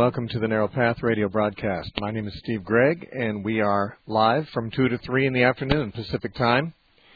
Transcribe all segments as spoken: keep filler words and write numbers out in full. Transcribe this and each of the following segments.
welcome to the Narrow Path radio broadcast. My name is Steve Gregg, and we are live from two to three in the afternoon Pacific time.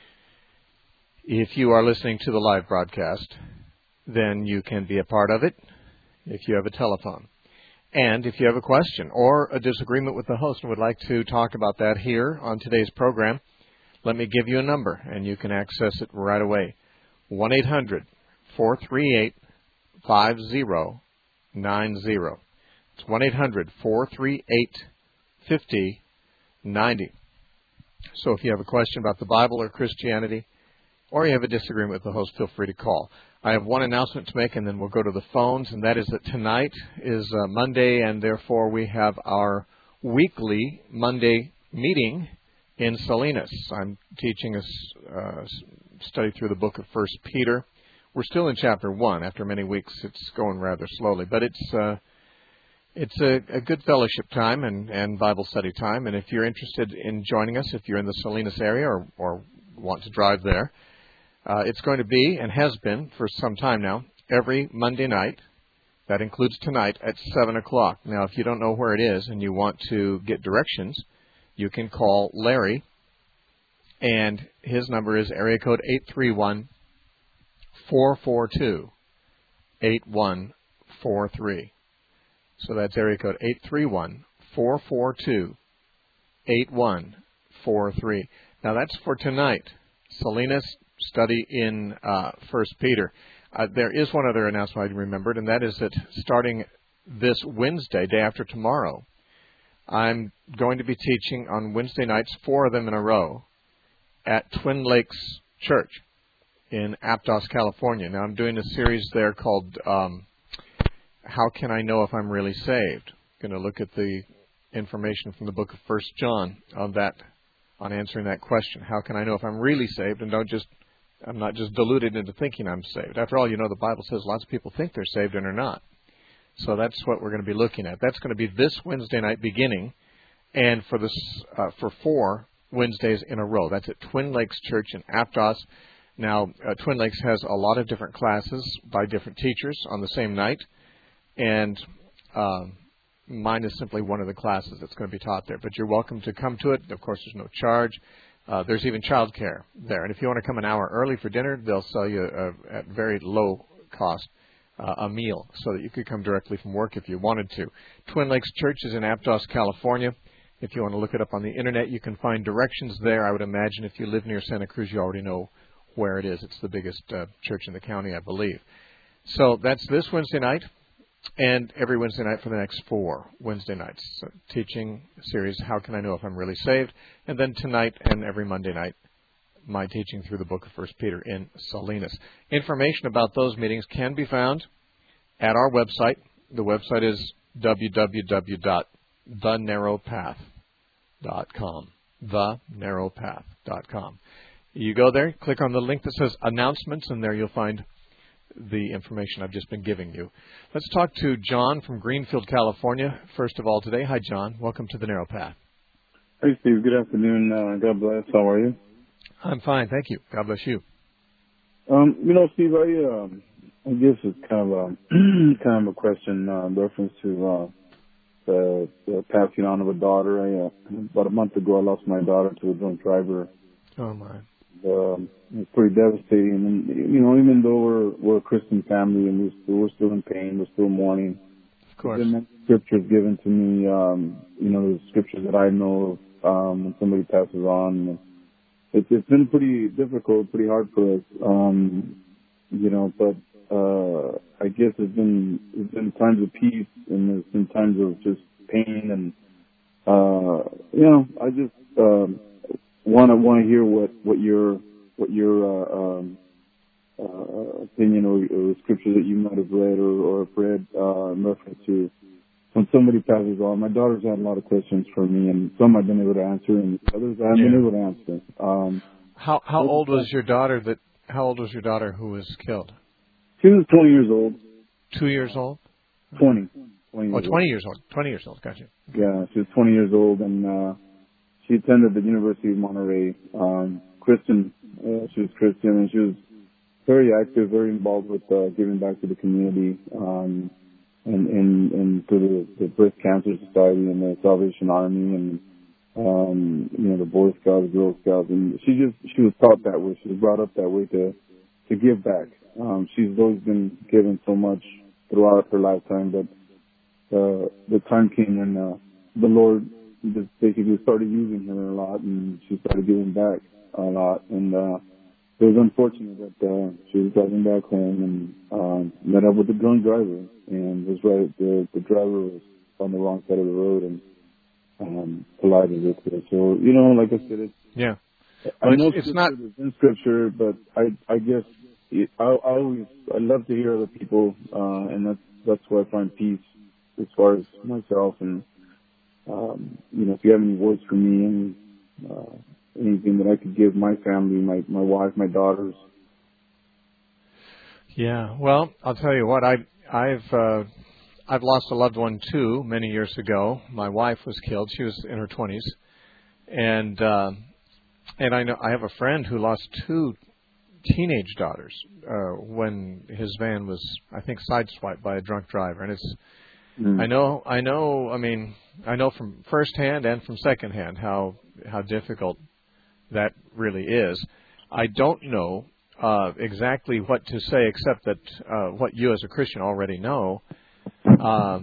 If you are listening to the live broadcast, then you can be a part of it if you have a telephone. And if you have a question or a disagreement with the host and would like to talk about that here on today's program, let me give you a number, and you can access it right away. one eight hundred four three eight five zero nine zero. It's one eight hundred four three eight five zero nine zero. So if you have a question about the Bible or Christianity, or you have a disagreement with the host, feel free to call. I have one announcement to make, and then we'll go to the phones, and that is that tonight is uh, Monday, and therefore we have our weekly Monday meeting in Salinas. I'm teaching a uh, study through the book of First Peter. We're still in chapter one. After many weeks, it's going rather slowly, but it's uh, it's a, a good fellowship time and, and Bible study time. And if you're interested in joining us, if you're in the Salinas area or, or want to drive there, uh, it's going to be and has been for some time now every Monday night. That includes tonight at seven o'clock. Now, if you don't know where it is and you want to get directions, you can call Larry, and his number is area code eight three one, four four two, eight one four three. So that's area code eight three one, four four two, eight one four three. Now that's for tonight. Salinas study in uh, First Peter. Uh, there is one other announcement I remembered, and that is that starting this Wednesday, day after tomorrow, I'm going to be teaching on Wednesday nights, four of them in a row, at Twin Lakes Church in Aptos, California. Now, I'm doing a series there called um, How Can I Know If I'm Really Saved? I'm going to look at the information from the book of First John on that, on answering that question. How can I know if I'm really saved, and don't just, I'm not just deluded into thinking I'm saved. After all, you know, the Bible says lots of people think they're saved and are not. So that's what we're going to be looking at. That's going to be this Wednesday night beginning, and for this uh, for four Wednesdays in a row. That's at Twin Lakes Church in Aptos. Now, uh, Twin Lakes has a lot of different classes by different teachers on the same night, and um, mine is simply one of the classes that's going to be taught there. But you're welcome to come to it. Of course, there's no charge. Uh, there's even child care there. And if you want to come an hour early for dinner, they'll sell you a, at very low cost uh, a meal so that you could come directly from work if you wanted to. Twin Lakes Church is in Aptos, California. If you want to look it up on the Internet, you can find directions there. I would imagine if you live near Santa Cruz, you already know where it is. It's the biggest uh, church in the county, I believe. So that's this Wednesday night and every Wednesday night for the next four Wednesday nights. So teaching series, How Can I Know If I'm Really Saved? And then tonight and every Monday night, my teaching through the book of First Peter in Salinas. Information about those meetings can be found at our website. The website is w w w dot the narrow path dot com. the narrow path dot com. You go there, click on the link that says Announcements, and there you'll find the information I've just been giving you. Let's talk to John from Greenfield, California, first of all today. Hi, John. Welcome to the Narrow Path. Hey, Steve. Good afternoon. Uh, God bless. How are you? I'm fine, thank you. God bless you. Um, you know, Steve, I, um, I guess it's kind of a, kind of a question uh, in reference to uh, the, the passing on of a daughter. I, uh, about a month ago, I lost my daughter to a drunk driver. Oh, my. Um, it was pretty devastating. And, you know, even though we're, we're a Christian family and we're still, we're still in pain, we're still mourning. Of course. There's been scriptures given to me, um, you know, the scriptures that I know of um, when somebody passes on. It's, it's been pretty difficult, pretty hard for us, um, you know, but uh, I guess it's been, it's been times of peace and there's been times of just pain and, uh, you know, I just um, want to want to hear what, what your what your uh, um, uh, opinion or, or scripture that you might have read or, or have read uh, in reference to when somebody passes on. My daughter's had a lot of questions for me, and some I've been able to answer, and others I haven't yeah. been able to answer. Um, how how old was your daughter that? How old was your daughter who was killed? She was twenty years old. Two years old. Twenty. twenty Oh, years twenty old. years old. Twenty years old. Gotcha. Yeah, she was twenty years old, and uh, she attended the University of Monterey. Um, Christian. Uh, she was Christian, and she was very active, very involved with uh, giving back to the community. Um, and and and to the, the Breast Cancer Society and the Salvation Army and um, you know, the Boy Scouts, Girl Scouts, and she just she was taught that way. She was brought up that way to to give back. Um, she's always been given so much throughout her lifetime, but uh, the time came when uh, the Lord just basically started using her a lot, and she started giving back a lot. And uh, it was unfortunate that uh, she was driving back home and um, met up with the drunk driver, and was right the the driver was on the wrong side of the road and um, collided with her. So you know, like I said, it's yeah. I well, know it's, it's not in scripture, but I I guess it, I, I always I love to hear other people, uh, and that's that's where I find peace as far as myself. And um, you know, if you have any words for me and uh, anything that I could give my family, my my wife, my daughters. Yeah. Well, I'll tell you what. I I've uh, I've lost a loved one too many years ago. My wife was killed. She was in her twenties, and. Uh, And I know I have a friend who lost two teenage daughters uh, when his van was, I think, sideswiped by a drunk driver. And it's, mm. I know, I know, I mean, I know from firsthand and from secondhand how how difficult that really is. I don't know uh, exactly what to say, except that uh, what you as a Christian already know. Uh,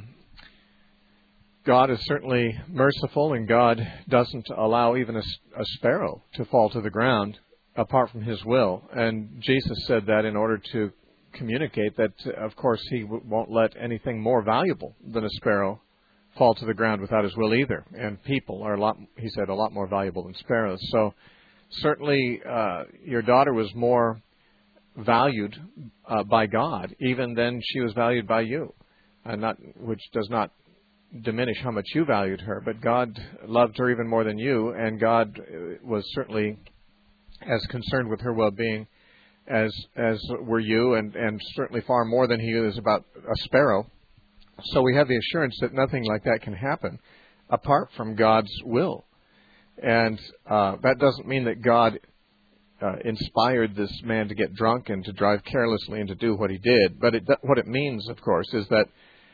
God is certainly merciful, and God doesn't allow even a, a sparrow to fall to the ground apart from His will. And Jesus said that in order to communicate that, of course, He w- won't let anything more valuable than a sparrow fall to the ground without His will either. And people are a lot, He said, a lot more valuable than sparrows. So certainly uh, your daughter was more valued uh, by God even than she was valued by you, uh, not which does not diminish how much you valued her, but God loved her even more than you, and God was certainly as concerned with her well-being as as were you, and, and certainly far more than He is about a sparrow. So we have the assurance that nothing like that can happen apart from God's will. And uh, that doesn't mean that God uh, inspired this man to get drunk and to drive carelessly and to do what he did, but it, what it means, of course, is that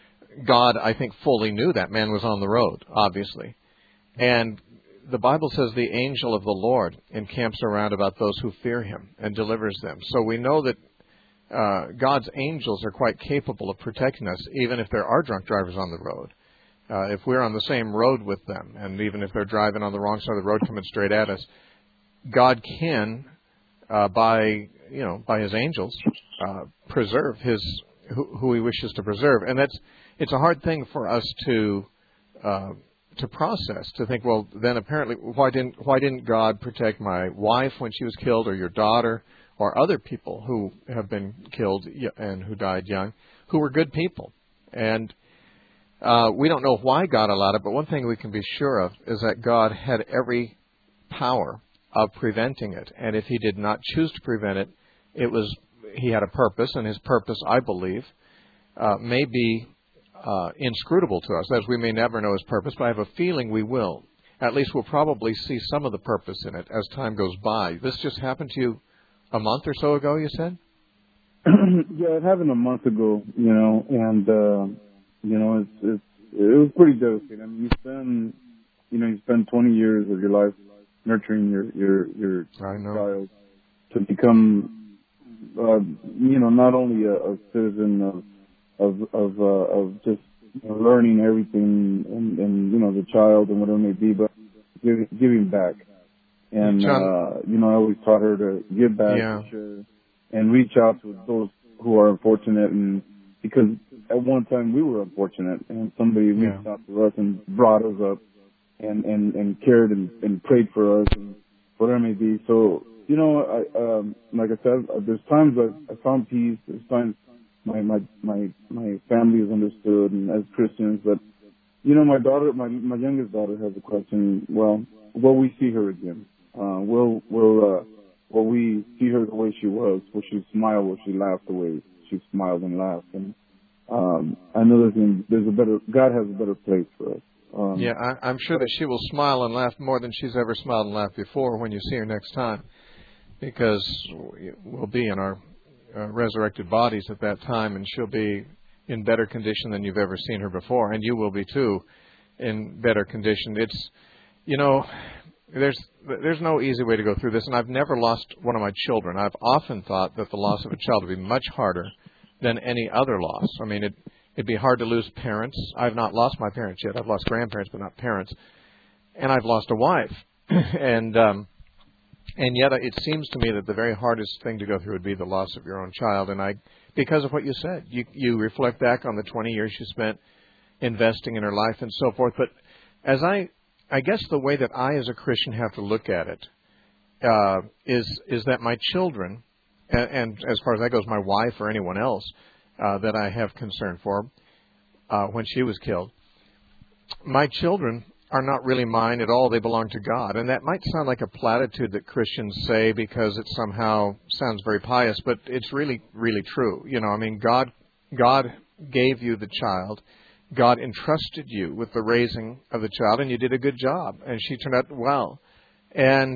God, I think, fully knew that man was on the road, obviously. And the Bible says the angel of the Lord encamps around about those who fear Him and delivers them. So we know that uh, God's angels are quite capable of protecting us, even if there are drunk drivers on the road. Uh, if we're on the same road with them, and even if they're driving on the wrong side of the road coming straight at us, God can, uh, by you know, by His angels, uh, preserve His who, who He wishes to preserve. And that's It's a hard thing for us to uh, to process, to think, well, then apparently why didn't why didn't God protect my wife when she was killed, or your daughter, or other people who have been killed and who died young, who were good people? And uh, we don't know why God allowed it, but one thing we can be sure of is that God had every power of preventing it. And if He did not choose to prevent it, it was He had a purpose, and His purpose, I believe, uh, may be Uh, inscrutable to us, as we may never know His purpose, but I have a feeling we will. At least we'll probably see some of the purpose in it as time goes by. This just happened to you a month or so ago, you said? Yeah, it happened a month ago, you know, and, uh, you know, it's, it's, it was pretty devastating. I mean, you spend, you know, you spend twenty years of your life nurturing your, your, your child to become, uh, you know, not only a, a citizen of of of uh, of just you know, learning everything and, and you know the child and whatever it may be, but giving, giving back. And John, uh, you know, I always taught her to give back, yeah. to share, and reach out to those who are unfortunate. And because at one time we were unfortunate, and somebody reached yeah. out to us and brought us up, and and and cared and, and prayed for us, and whatever it may be. So you know, I um, like I said, there's times I, I found peace. There's times. My, my, my, my family is understood and as Christians, but, you know, my daughter, my, my youngest daughter has a question. Well, will we see her again? Uh, will, will, uh, will we see her the way she was? Will she smile? Will she laugh the way she smiled and laughed? And, um, I know there's, there's a better, God has a better place for us. Um, yeah, I, I'm sure that she will smile and laugh more than she's ever smiled and laughed before when you see her next time, because we'll be in our Uh, resurrected bodies at that time, and she'll be in better condition than you've ever seen her before, and you will be too, in better condition. It's, you know, there's there's no easy way to go through this, and I've never lost one of my children. I've often thought that the loss of a child would be much harder than any other loss. I mean, it, it'd be hard to lose parents. I've not lost my parents yet. I've lost grandparents, but not parents. And I've lost a wife. and um, and yet it seems to me that the very hardest thing to go through would be the loss of your own child. And I, because of what you said, you, you reflect back on the twenty years you spent investing in her life and so forth. But as I, I guess the way that I as a Christian have to look at it uh, is is that my children, and, and as far as that goes, my wife or anyone else uh, that I have concern for uh, when she was killed, my children are not really mine at all. They belong to God. And that might sound like a platitude that Christians say because it somehow sounds very pious, but it's really, really true. You know, I mean, God, God gave you the child. God entrusted you with the raising of the child, and you did a good job, and she turned out well. And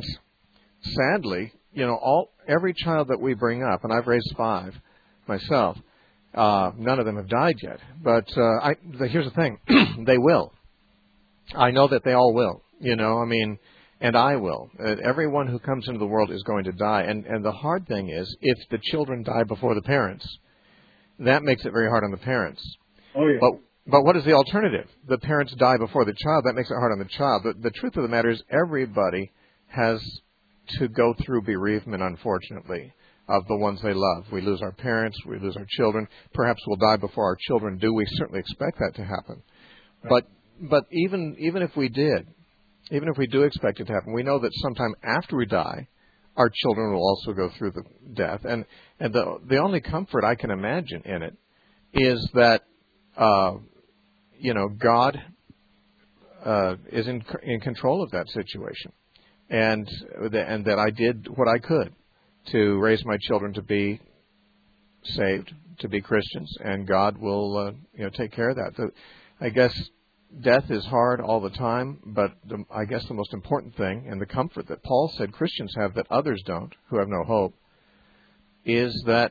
sadly, you know, all every child that we bring up, and I've raised five myself, uh, none of them have died yet. But uh, I, the, here's the thing, they will. I know that they all will, you know, I mean, and I will. Uh, everyone who comes into the world is going to die. And, and the hard thing is, if the children die before the parents, that makes it very hard on the parents. Oh, yeah. But but what is the alternative? The parents die before the child. That makes it hard on the child. But the truth of the matter is everybody has to go through bereavement, unfortunately, of the ones they love. We lose our parents. We lose our children. Perhaps we'll die before our children do. We certainly expect that to happen. Right. But But even even if we did, even if we do expect it to happen, we know that sometime after we die, our children will also go through the death. And and the the only comfort I can imagine in it is that, uh, you know, God uh, is in in control of that situation, and the, and that I did what I could to raise my children to be saved, to be Christians, and God will uh, you know take care of that. The, I guess. Death is hard all the time, but the, I guess the most important thing, and the comfort that Paul said Christians have that others don't, who have no hope, is that,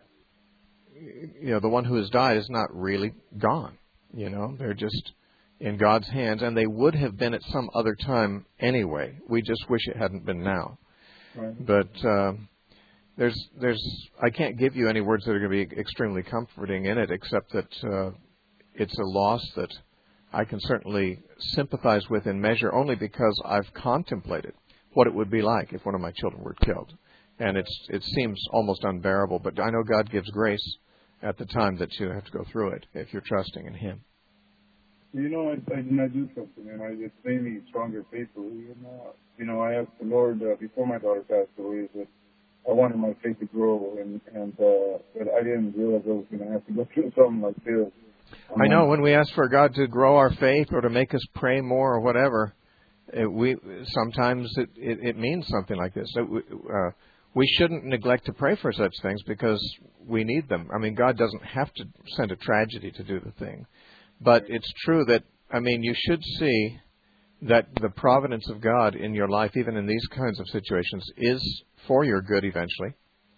you know, the one who has died is not really gone. You know, they're just in God's hands, and they would have been at some other time anyway. We just wish it hadn't been now. Right. But uh, there's, there's, I can't give you any words that are going to be extremely comforting in it, except that uh, it's a loss that I can certainly sympathize with in measure only because I've contemplated what it would be like if one of my children were killed. And it's it seems almost unbearable, but I know God gives grace at the time that you have to go through it if you're trusting in Him. You know, I, I, I do trust Him, and I, it's made me stronger faithfully. And, uh, you know, I asked the Lord uh, before my daughter passed away that I wanted my faith to grow, and, and uh, but I didn't realize I was going to have to go through something like this. I know when we ask for God to grow our faith or to make us pray more or whatever, it, we sometimes it, it, it means something like this. It, uh, we shouldn't neglect to pray for such things because we need them. I mean, God doesn't have to send a tragedy to do the thing. But it's true that, I mean, you should see that the providence of God in your life, even in these kinds of situations, is for your good eventually.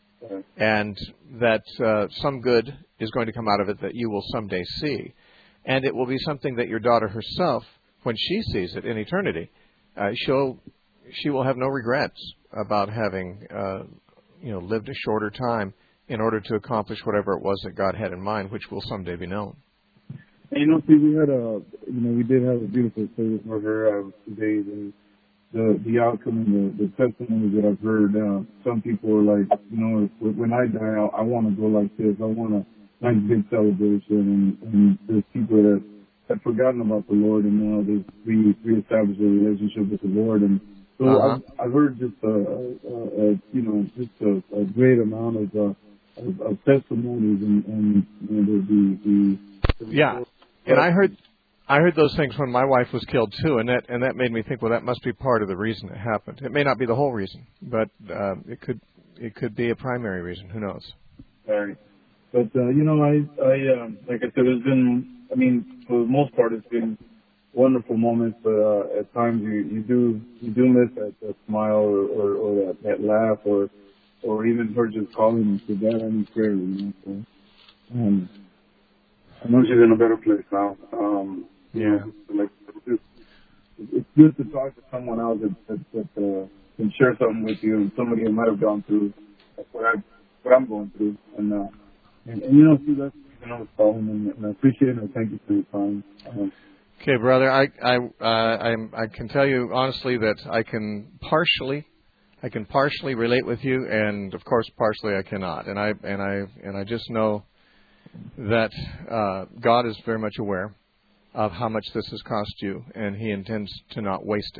And that uh, some good is going to come out of it that you will someday see. And it will be something that your daughter herself, when she sees it in eternity, uh, she'll she will have no regrets about having uh, you know lived a shorter time in order to accomplish whatever it was that God had in mind, which will someday be known. And, you know, see, we had a you know we did have a beautiful service for her uh, today. And the the outcome and the, the testimonies that I've heard, uh, some people are like, you know, when I die, I, I want to go like this. I want a nice big celebration, and, and there's people that have forgotten about the Lord, and now they've re- reestablished their relationship with the Lord. And so uh-huh. I've, I've heard just a, a, a you know just a, a great amount of, uh, of, of testimonies, and, and you know, the, the, the yeah, and I heard. I heard those things when my wife was killed too, and that and that made me think, well, that must be part of the reason it happened. It may not be the whole reason, but uh, it could it could be a primary reason. Who knows? Right. But uh, you know, I I um, like I said, it's been. I mean, for the most part, it's been wonderful moments. But uh, at times, you, you do you do miss that, that smile or, or, or that, that laugh, or or even her just calling me to that. I need prayer. You know, so, um, I know she's in a better place now. Um, yeah. Like, it's, just, it's good to talk to someone else that, that, that uh, can share something with you, and somebody who might have gone through what, I, what I'm going through. And, uh, and, and you know, see, that's you know, calling, and, and I appreciate it, and thank you for your time. Um, Okay, brother, I I uh, I I can tell you honestly that I can partially, I can partially relate with you, and of course partially I cannot, and I and I and I just know that uh, God is very much aware of how much this has cost you, and He intends to not waste it.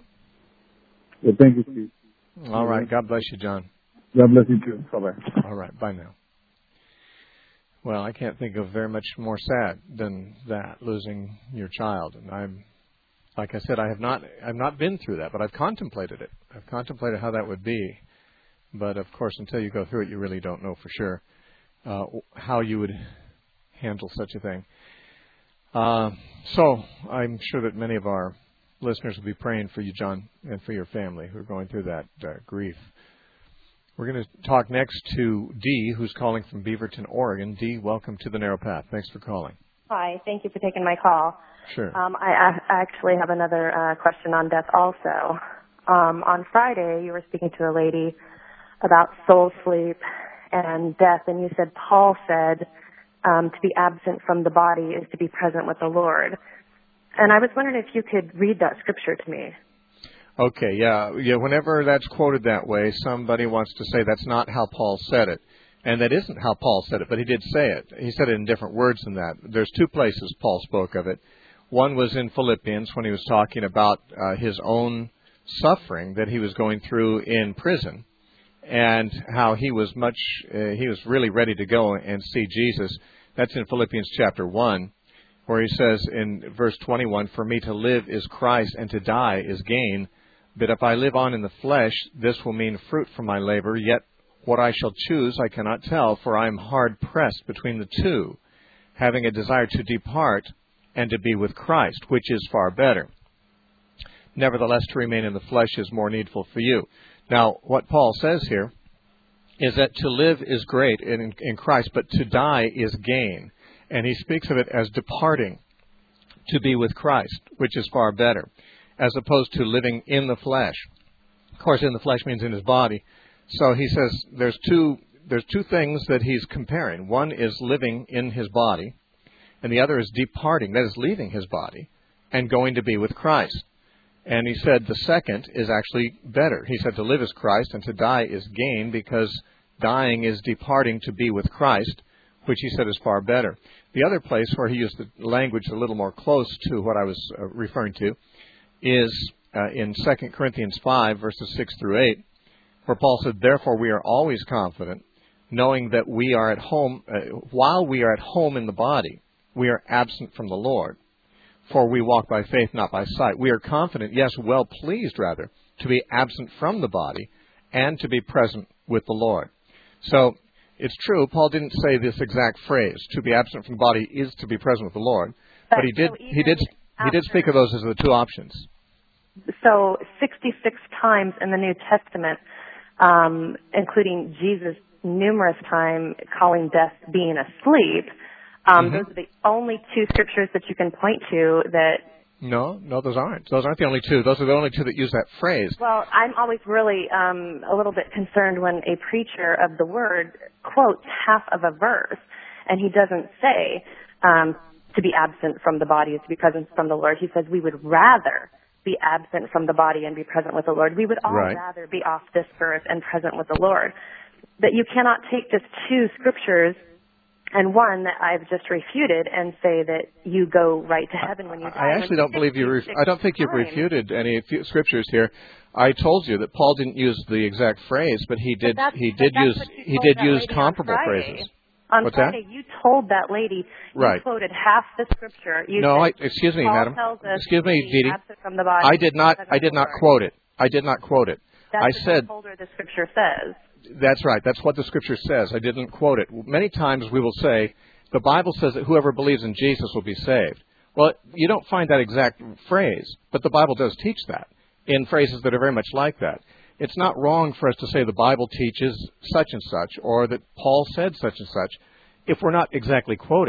yeah, thank you, Steve. All right, God bless you, John. God bless you too. Bye bye. All right, bye now. Well, I can't think of very much more sad than that, losing your child. And I'm, like I said, I have not, I've not been through that, but I've contemplated it. I've contemplated how that would be. But of course, until you go through it, you really don't know for sure uh, how you would handle such a thing. Uh, so I'm sure that many of our listeners will be praying for you, John, and for your family who are going through that uh, grief. We're going to talk next to Dee, who's calling from Beaverton, Oregon. Dee, welcome to the Narrow Path. Thanks for calling. Hi. Thank you for taking my call. Sure. Um, I, I actually have another uh, question on death also. Um, on Friday, you were speaking to a lady about soul sleep and death, and you said Paul said um, to be absent from the body is to be present with the Lord. And I was wondering if you could read that scripture to me. Okay, yeah, yeah. Whenever that's quoted that way, somebody wants to say that's not how Paul said it. And that isn't how Paul said it, but he did say it. He said it in different words than that. There's two places Paul spoke of it. One was in Philippians when he was talking about uh, his own suffering that he was going through in prison and how he was much, uh, he was really ready to go and see Jesus. That's in Philippians chapter one, where he says in verse twenty-one, "For me to live is Christ and to die is gain. But if I live on in the flesh, this will mean fruit from my labor. Yet what I shall choose I cannot tell, for I am hard pressed between the two, having a desire to depart and to be with Christ, which is far better. Nevertheless, to remain in the flesh is more needful for you." Now, what Paul says here is that to live is great in, in Christ, but to die is gain. And he speaks of it as departing to be with Christ, which is far better, as opposed to living in the flesh. Of course, in the flesh means in his body. So he says there's two there's two things that he's comparing. One is living in his body, and the other is departing, that is leaving his body, and going to be with Christ. And he said the second is actually better. He said to live is Christ and to die is gain, because dying is departing to be with Christ, which he said is far better. The other place where he used the language a little more close to what I was uh, referring to is uh, in Second Corinthians five, verses six through eight, where Paul said, "Therefore we are always confident, knowing that we are at home, uh, while we are at home in the body, we are absent from the Lord. For we walk by faith, not by sight. We are confident, yes, well pleased, rather, to be absent from the body and to be present with the Lord." So it's true, Paul didn't say this exact phrase, to be absent from the body is to be present with the Lord. But, but he did, so he did, he did speak of those as the two options. So sixty-six times in the New Testament, um, including Jesus numerous times calling death being asleep, um, mm-hmm. those are the only two scriptures that you can point to that... No, no, those aren't. Those aren't the only two. Those are the only two that use that phrase. Well, I'm always really um, a little bit concerned when a preacher of the Word quotes half of a verse, and he doesn't say um, to be absent from the body is to be present from the Lord. He says we would rather be absent from the body and be present with the Lord. We would all right. rather be off this earth and present with the Lord. That you cannot take just two scriptures and one that I've just refuted and say that you go right to heaven when you die. I actually don't believe you. Ref- I don't think you've refuted any scriptures here. I told you that Paul didn't use the exact phrase, but he did. But he did use. He did use comparable phrases. On What's Friday, that? you told that lady. You right. quoted half the scripture. You no, said, I, excuse me, Paul madam. Tells us excuse me, Dee Dee. From the body, I did not. I did not quote it. I did not quote it. That's I what said. You told her the scripture says. That's right. That's what the scripture says. I didn't quote it. Many times we will say, the Bible says that whoever believes in Jesus will be saved. Well, you don't find that exact phrase, but the Bible does teach that in phrases that are very much like that. It's not wrong for us to say the Bible teaches such and such, or that Paul said such and such, if we're not exactly quoting.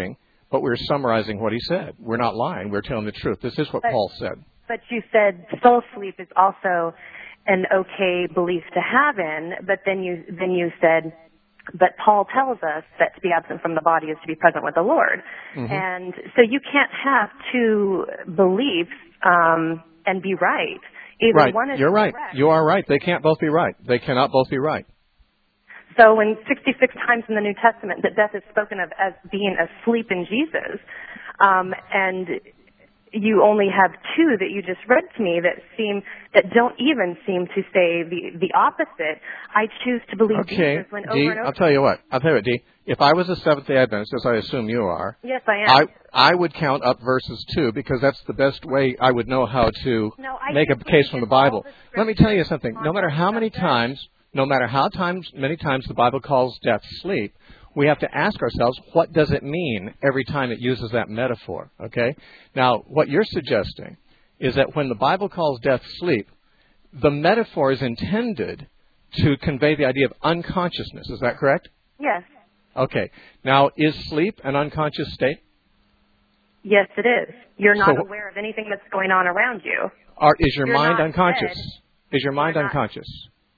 but we're summarizing what he said. We're not lying. We're telling the truth. This is what but, Paul said. But you said soul sleep is also an okay belief to have in, but then you then you said, but Paul tells us that to be absent from the body is to be present with the Lord. Mm-hmm. And so you can't have two beliefs um, and be right. Either right. one is You're right. correct. You are right. They can't both be right. They cannot both be right. So when sixty-six times in the New Testament that death is spoken of as being asleep in Jesus, um, and you only have two that you just read to me that seem that don't even seem to say the the opposite. I choose to believe okay. Jesus when D, over and over. I'll tell you what. I'll tell you what, D. If I was a Seventh-day Adventist, as I assume you are, yes, I am. I I would count up verses two because that's the best way I would know how to no, I make a case from the Bible. The Let me tell you something. No matter how many times, no matter how times, many times the Bible calls death sleep, we have to ask ourselves, what does it mean every time it uses that metaphor? Okay? Now, what you're suggesting is that when the Bible calls death sleep, the metaphor is intended to convey the idea of unconsciousness. Is that correct? Yes. Okay. Now, is sleep an unconscious state? Yes, it is. You're not so, aware of anything that's going on around you. Are, is your You're mind not unconscious? dead. Is your mind You're not- unconscious?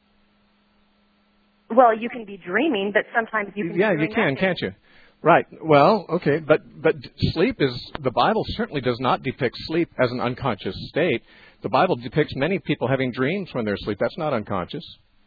Well, you can be dreaming, but sometimes you can Yeah, be you doing can, nothing. can't you? Right. Well, okay, but but sleep is, the Bible certainly does not depict sleep as an unconscious state. The Bible depicts many people having dreams when they're asleep. That's not unconscious.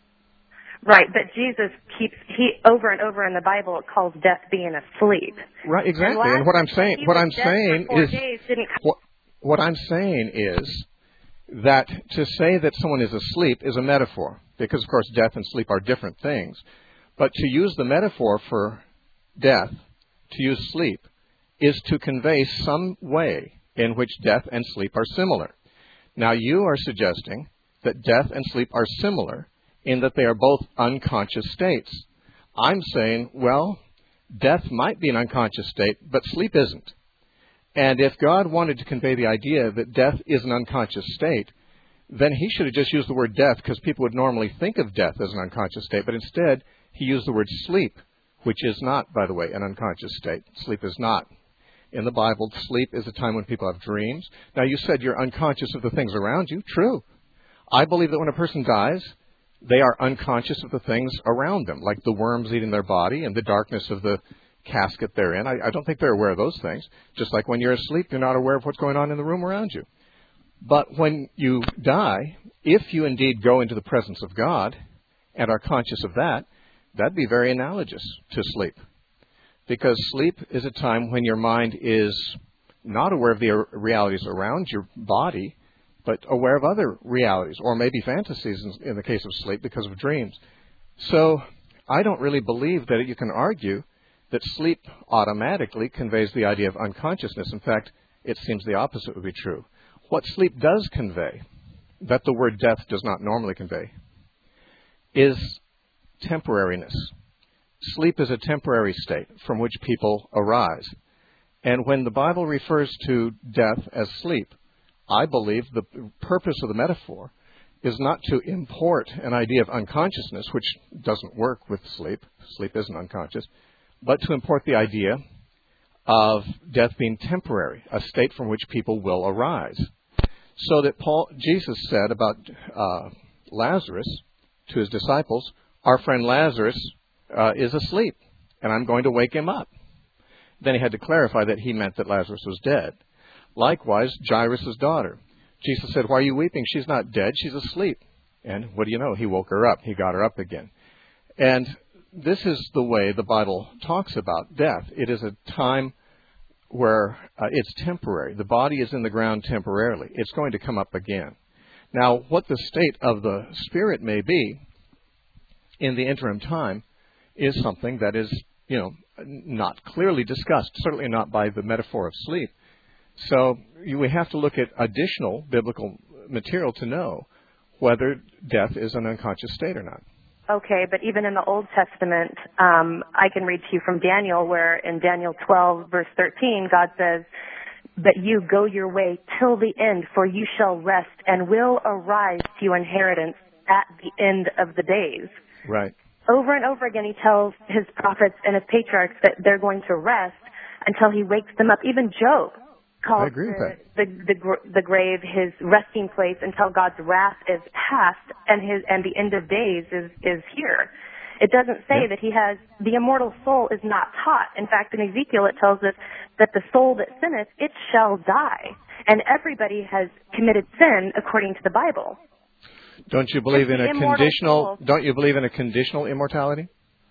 Right, but Jesus keeps, he over and over in the Bible it calls death being asleep. Right, exactly. And, and what I'm saying, he what was I'm dead saying for four is, days, didn't what, what I'm saying is that to say that someone is asleep is a metaphor, because of course death and sleep are different things. But to use the metaphor for death, to use sleep, is to convey some way in which death and sleep are similar. Now, you are suggesting that death and sleep are similar in that they are both unconscious states. I'm saying, well, death might be an unconscious state, but sleep isn't. And if God wanted to convey the idea that death is an unconscious state, then he should have just used the word death, because people would normally think of death as an unconscious state, but instead he used the word sleep, which is not, by the way, an unconscious state. Sleep is not. In the Bible, sleep is a time when people have dreams. Now, you said you're unconscious of the things around you. True. I believe that when a person dies, they are unconscious of the things around them, like the worms eating their body and the darkness of the casket they're in. I, I don't think they're aware of those things. Just like when you're asleep, you're not aware of what's going on in the room around you. But when you die, if you indeed go into the presence of God and are conscious of that, that'd be very analogous to sleep. Because sleep is a time when your mind is not aware of the realities around your body, but aware of other realities, or maybe fantasies in, in the case of sleep because of dreams. So I don't really believe that you can argue that sleep automatically conveys the idea of unconsciousness. In fact, it seems the opposite would be true. What sleep does convey, that the word death does not normally convey, is temporariness. Sleep is a temporary state from which people arise. And when the Bible refers to death as sleep, I believe the purpose of the metaphor is not to import an idea of unconsciousness, which doesn't work with sleep. Sleep isn't unconscious. But to import the idea of death being temporary, a state from which people will arise. So that Paul, Jesus said about uh, Lazarus to his disciples, our friend Lazarus uh, is asleep, and I'm going to wake him up. Then he had to clarify that he meant that Lazarus was dead. Likewise, Jairus' daughter. Jesus said, why are you weeping? She's not dead, she's asleep. And what do you know? He woke her up. He got her up again. And this is the way the Bible talks about death. It is a time where uh, it's temporary. The body is in the ground temporarily. It's going to come up again. Now, what the state of the spirit may be in the interim time is something that is, you know, not clearly discussed, certainly not by the metaphor of sleep. So we have to look at additional biblical material to know whether death is an unconscious state or not. Okay, but even in the Old Testament, um, I can read to you from Daniel, where in Daniel twelve, verse thirteen, God says, but you go your way till the end, for you shall rest and will arise to your inheritance at the end of the days. Right. Over and over again, he tells his prophets and his patriarchs that they're going to rest, until he wakes them up. Even Job calls I agree with that. the, the, the, the grave his resting place until God's wrath is past and his and the end of days is, is here. It doesn't say yeah. that he has, the immortal soul is not taught. In fact, in Ezekiel it tells us that the soul that sinneth, it shall die. And everybody has committed sin according to the Bible. Don't you believe Just in a conditional, soul, don't you believe in a conditional immortality?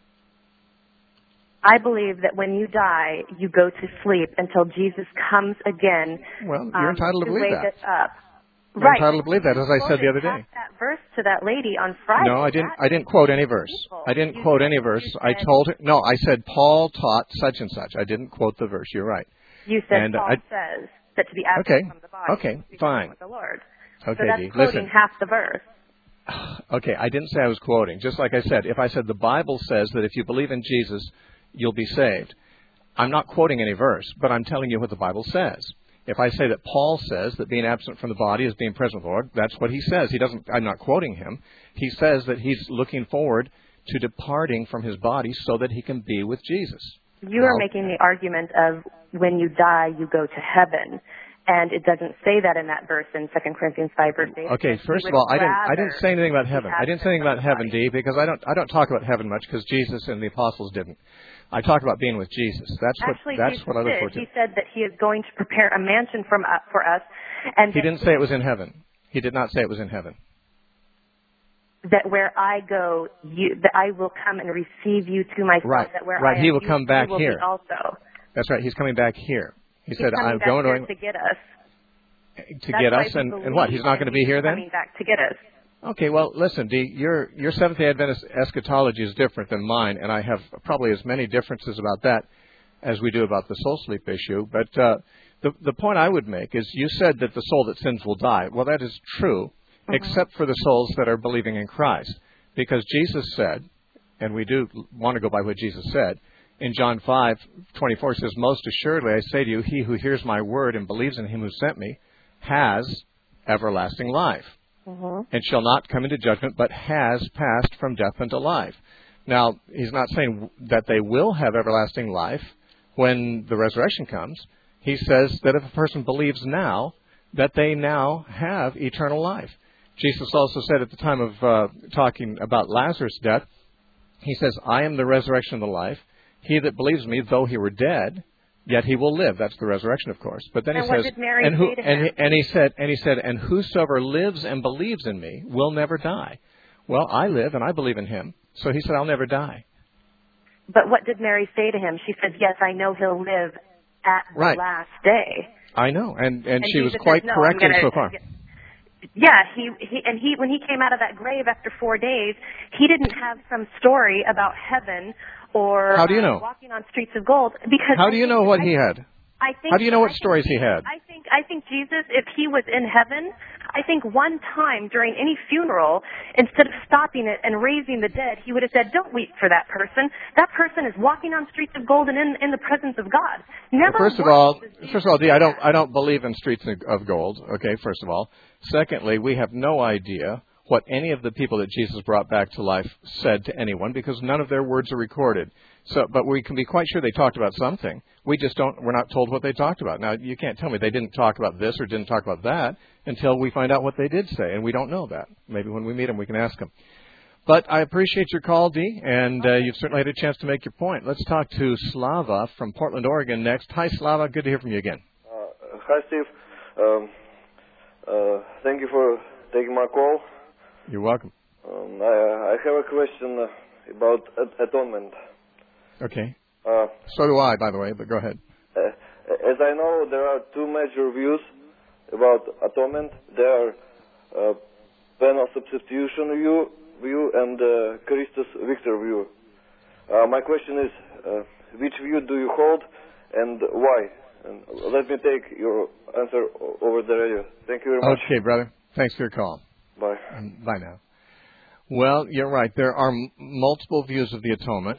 I believe that when you die, you go to sleep until Jesus comes again. Well, you're um, entitled to, to believe wake that. us up. You're right. entitled to believe that, as I said the other day. That verse to that lady on Friday. No, I didn't. I didn't quote any verse. Evil. I didn't you quote said, any verse. Said, I told her. No, I said Paul taught such and such. I didn't quote the verse. You're right. You said and Paul I, says that to be absent okay, from the body. Okay. Fine. With the Lord. Okay, so that's Dee, quoting listen. half the verse. Okay, I didn't say I was quoting. Just like I said, if I said the Bible says that if you believe in Jesus, you'll be saved. I'm not quoting any verse, but I'm telling you what the Bible says. If I say that Paul says that being absent from the body is being present with the Lord, that's what he says. He doesn't. I'm not quoting him. He says that he's looking forward to departing from his body so that he can be with Jesus. You are making the argument of when you die, you go to heaven. And it doesn't say that in that verse in Second Corinthians five, verse eight. Okay, first of all, I didn't. I didn't say anything about heaven. I didn't say anything about heaven, Dee, because I don't. I don't talk about heaven much because Jesus and the apostles didn't. I talk about being with Jesus. That's what. Actually, that's Jesus what I look did. forward to. He said that he is going to prepare a mansion from uh, for us, and he didn't say it was in heaven. He did not say it was in heaven. That where I go, you, that I will come and receive you to myself. Right. That where right. I he am, will you, come back you will here. Be also. That's right. He's coming back here. He He's said, coming "I'm back going here to, to get us." To That's get us, and, and what? He's not going to be here then? Coming back to get us. Okay, well, listen, Dee, your your Seventh-day Adventist eschatology is different than mine, and I have probably as many differences about that as we do about the soul sleep issue. But uh, the the point I would make is, you said that the soul that sins will die. Well, that is true, mm-hmm. except for the souls that are believing in Christ, because Jesus said, and we do want to go by what Jesus said. In John five twenty-four, it says, "Most assuredly I say to you, he who hears my word and believes in him who sent me has everlasting life, mm-hmm. and shall not come into judgment, but has passed from death unto life." Now, he's not saying that they will have everlasting life when the resurrection comes. He says that if a person believes now, that they now have eternal life. Jesus also said at the time of uh, talking about Lazarus' death, he says, "I am the resurrection and the life. He that believes me, though he were dead, yet he will live." That's the resurrection, of course. But then and he what says, did Mary and, who, say to and, him? he, and he said, and he said, "And whosoever lives and believes in me will never die." Well, I live and I believe in him, so he said, "I'll never die." But what did Mary say to him? She said, "Yes, I know he'll live at the right. last day." I know, and and, and she was Jesus quite says, no, correct gonna, in so far. Yeah, he, he and he when he came out of that grave after four days, he didn't have some story about heaven or How do you know? uh, walking on streets of gold. Because how do you know what I, he had? I think, How do you know what I stories think, he had? I think I think Jesus, if he was in heaven, I think one time during any funeral, instead of stopping it and raising the dead, he would have said, "Don't weep for that person. That person is walking on streets of gold and in, in the presence of God." Never. Well, first of all, first of all, Dee, I don't I don't believe in streets of gold. Okay, first of all. Secondly, we have no idea what any of the people that Jesus brought back to life said to anyone, because none of their words are recorded. So, but we can be quite sure they talked about something. We just don't, we're not told what they talked about. Now, you can't tell me they didn't talk about this or didn't talk about that until we find out what they did say, and we don't know that. Maybe when we meet them, we can ask them. But I appreciate your call, Dee, and uh, you've certainly had a chance to make your point. Let's talk to Slava from Portland, Oregon next. Hi, Slava. Good to hear from you again. Uh, hi, Steve. Um, uh, thank you for taking my call. You're welcome. Um, I, I have a question about at- atonement. Okay. Uh, so do I, by the way, but go ahead. Uh, as I know, there are two major views about atonement. There are uh, penal substitution view, view and uh, Christus Victor view. Uh, my question is, uh, which view do you hold and why? And let me take your answer over the radio. Thank you very much. Okay, brother. Thanks for your call. Bye. Um, bye now. Well, you're right. There are m- multiple views of the atonement,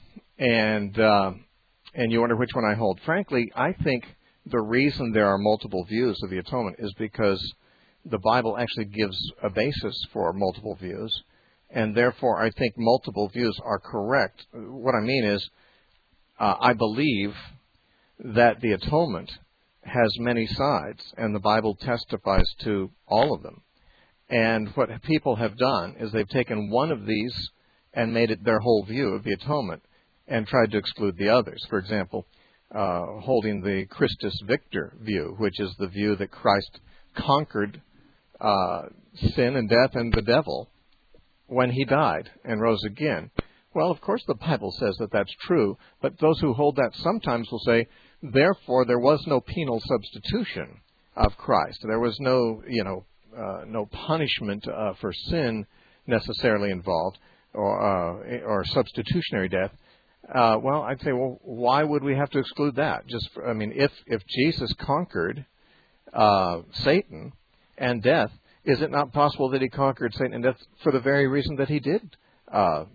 and uh, and you wonder which one I hold. Frankly, I think the reason there are multiple views of the atonement is because the Bible actually gives a basis for multiple views, and therefore I think multiple views are correct. What I mean is, uh, I believe that the atonement has many sides, and the Bible testifies to all of them. And what people have done is they've taken one of these and made it their whole view of the atonement and tried to exclude the others. For example, uh, holding the Christus Victor view, which is the view that Christ conquered uh, sin and death and the devil when he died and rose again. Well, of course the Bible says that that's true, but those who hold that sometimes will say, therefore there was no penal substitution of Christ. There was no, you know, uh, no punishment uh, for sin necessarily involved, or uh, or substitutionary death. Uh, well, I'd say, well, why would we have to exclude that? Just, for, I mean, if if Jesus conquered uh, Satan and death, is it not possible that he conquered Satan and death for the very reason that he did uh,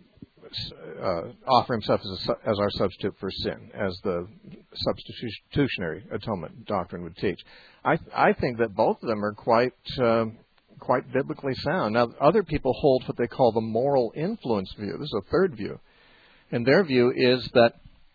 uh, offer himself as, a, as our substitute for sin, as the substitutionary atonement doctrine would teach? I I think that both of them are quite uh, quite biblically sound. Now, other people hold what they call the moral influence view. This is a third view. And their view is that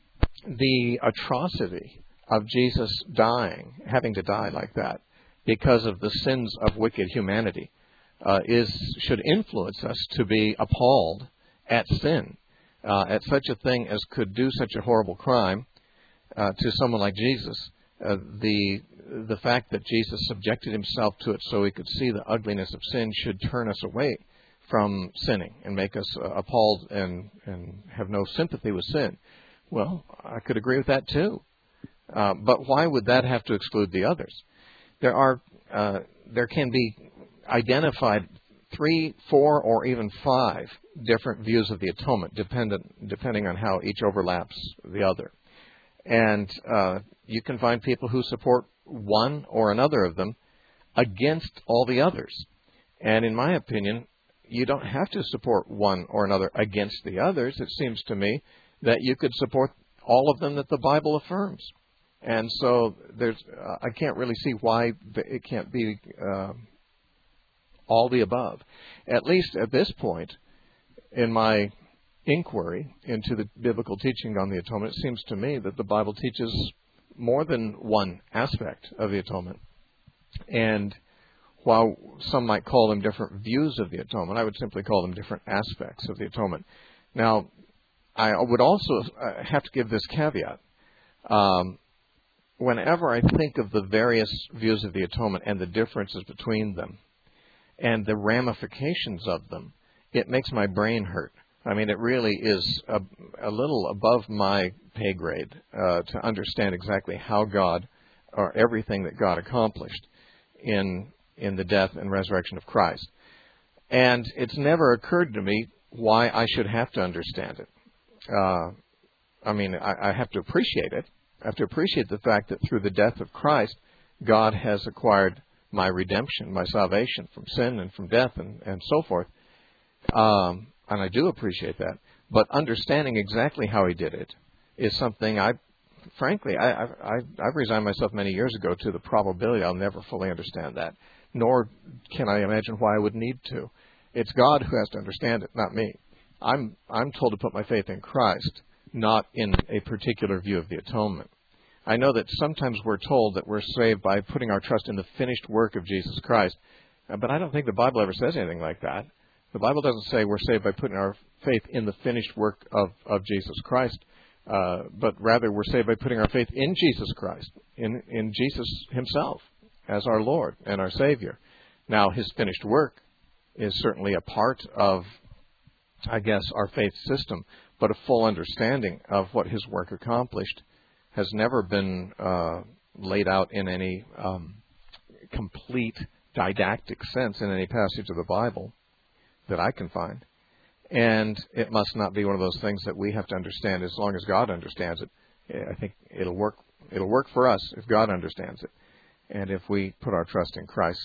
the atrocity of Jesus dying, having to die like that, because of the sins of wicked humanity, uh, is should influence us to be appalled at sin, uh, at such a thing as could do such a horrible crime uh, to someone like Jesus. Uh, the the fact that Jesus subjected himself to it so he could see the ugliness of sin should turn us away from sinning and make us uh, appalled and, and have no sympathy with sin. Well, I could agree with that too. Uh, but why would that have to exclude the others? There are uh, there can be identified three, four, or even five different views of the atonement, dependent depending on how each overlaps the other. And uh, you can find people who support one or another of them against all the others. And in my opinion, you don't have to support one or another against the others. It seems to me that you could support all of them that the Bible affirms. And so there's, uh, I can't really see why it can't be uh, all the above. At least at this point in my inquiry into the biblical teaching on the atonement, it seems to me that the Bible teaches more than one aspect of the atonement. And while some might call them different views of the atonement, I would simply call them different aspects of the atonement. Now, I would also have to give this caveat. Um, whenever I think of the various views of the atonement and the differences between them and the ramifications of them, it makes my brain hurt. I mean, it really is a, a little above my pay grade uh, to understand exactly how God, or everything that God accomplished in in the death and resurrection of Christ. And it's never occurred to me why I should have to understand it. Uh, I mean, I, I have to appreciate it. I have to appreciate the fact that through the death of Christ, God has acquired my redemption, my salvation from sin and from death and, and so forth. Um, and I do appreciate that. But understanding exactly how he did it is something I, frankly, I, I, I've resigned myself many years ago to the probability I'll never fully understand that. Nor can I imagine why I would need to. It's God who has to understand it, not me. I'm I'm told to put my faith in Christ, not in a particular view of the atonement. I know that sometimes we're told that we're saved by putting our trust in the finished work of Jesus Christ, but I don't think the Bible ever says anything like that. The Bible doesn't say we're saved by putting our faith in the finished work of, of Jesus Christ, uh, but rather we're saved by putting our faith in Jesus Christ, in, in Jesus himself, as our Lord and our Savior. Now, his finished work is certainly a part of, I guess, our faith system, but a full understanding of what his work accomplished has never been uh, laid out in any um, complete didactic sense in any passage of the Bible that I can find. And it must not be one of those things that we have to understand. As long as God understands it, I think it'll work. It'll work for us if God understands it, and if we put our trust in Christ.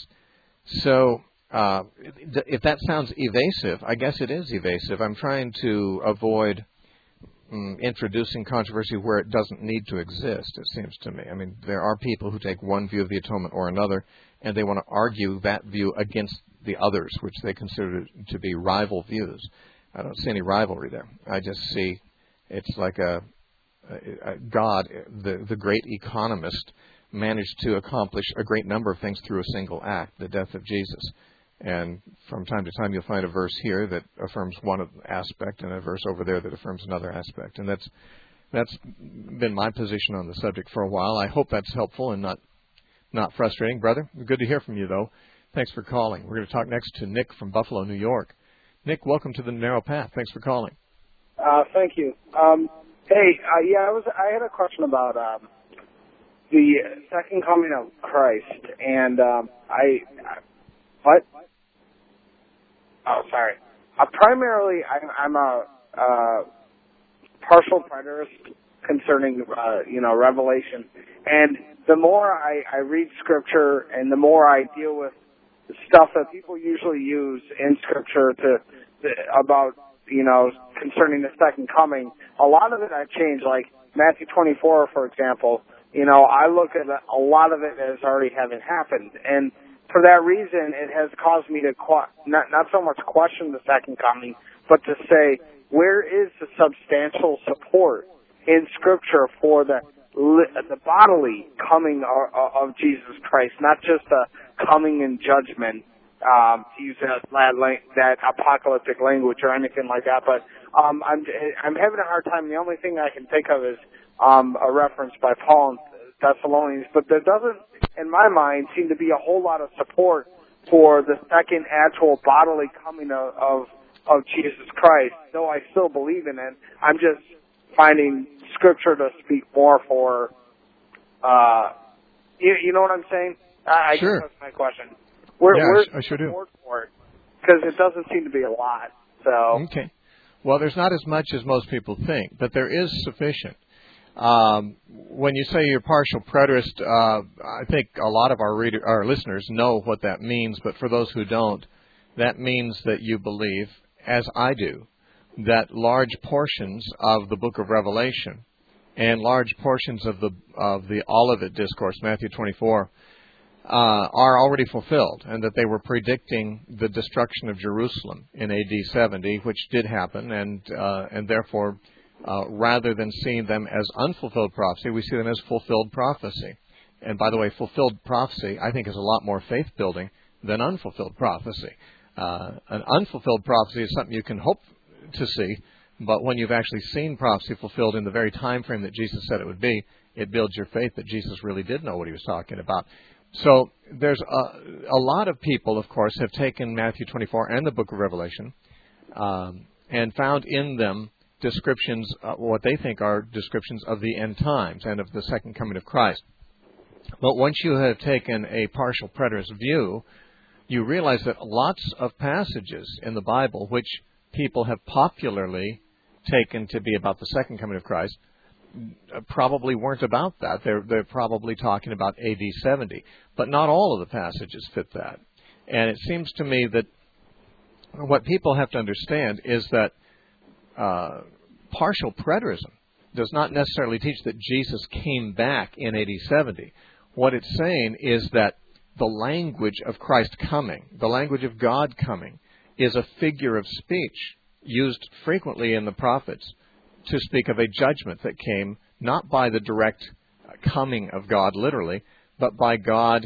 So, uh, if that sounds evasive, I guess it is evasive. I'm trying to avoid um, introducing controversy where it doesn't need to exist, it seems to me. I mean, there are people who take one view of the atonement or another, and they want to argue that view against the others, which they consider to be rival views. I don't see any rivalry there. I just see it's like a uh, God, the, the great economist, managed to accomplish a great number of things through a single act, the death of Jesus. And from time to time, you'll find a verse here that affirms one aspect and a verse over there that affirms another aspect. And that's that's been my position on the subject for a while. I hope that's helpful and not not frustrating. Brother, good to hear from you, though. Thanks for calling. We're going to talk next to Nick from Buffalo, New York. Nick, welcome to the Narrow Path. Thanks for calling. Uh, thank you. Um, hey, uh, yeah, I was. I had a question about um, the second coming of Christ, and um, I, I what? Oh, sorry. Uh, primarily, I'm, I'm a uh, partial preterist concerning, uh, you know, Revelation. And the more I, I read Scripture and the more I deal with stuff that people usually use in Scripture to, to about, you know, concerning the second coming, a lot of it I've changed. Like Matthew twenty-four, for example, you know, I look at a lot of it as already having happened. And for that reason, it has caused me to qu- not not so much question the second coming, but to say, where is the substantial support in Scripture for the the bodily coming of, of Jesus Christ, not just the coming in judgment, um, to use that that apocalyptic language or anything like that. But um, I'm I'm having a hard time. The only thing I can think of is um, a reference by Paul in Thessalonians, but there doesn't, in my mind, seem to be a whole lot of support for the second actual bodily coming of, of, of Jesus Christ, though I still believe in it. I'm just finding Scripture to speak more for, uh, you, you know what I'm saying? I, sure. I guess that's my question. Where, yeah, where's I sure do. support for it? Because it doesn't seem to be a lot. So Okay. Well, there's not as much as most people think, but there is sufficient. Um, when you say you're partial preterist, uh, I think a lot of our reader, our listeners know what that means, but for those who don't, that means that you believe, as I do, that large portions of the book of Revelation and large portions of the of the Olivet Discourse, Matthew twenty-four, uh, are already fulfilled, and that they were predicting the destruction of Jerusalem in A D seventy, which did happen, and uh, and therefore, Uh, rather than seeing them as unfulfilled prophecy, we see them as fulfilled prophecy. And by the way, fulfilled prophecy, I think, is a lot more faith-building than unfulfilled prophecy. Uh, an unfulfilled prophecy is something you can hope to see, but when you've actually seen prophecy fulfilled in the very time frame that Jesus said it would be, it builds your faith that Jesus really did know what he was talking about. So there's a, a lot of people, of course, have taken Matthew twenty-four and the book of Revelation um, and found in them descriptions, uh, what they think are descriptions of the end times and of the second coming of Christ. But once you have taken a partial preterist view, you realize that lots of passages in the Bible, which people have popularly taken to be about the second coming of Christ, probably weren't about that. They're, they're probably talking about A D seventy. But not all of the passages fit that. And it seems to me that what people have to understand is that Uh, partial preterism does not necessarily teach that Jesus came back in A D seventy. What it's saying is that the language of Christ coming, the language of God coming, is a figure of speech used frequently in the prophets to speak of a judgment that came not by the direct coming of God literally, but by God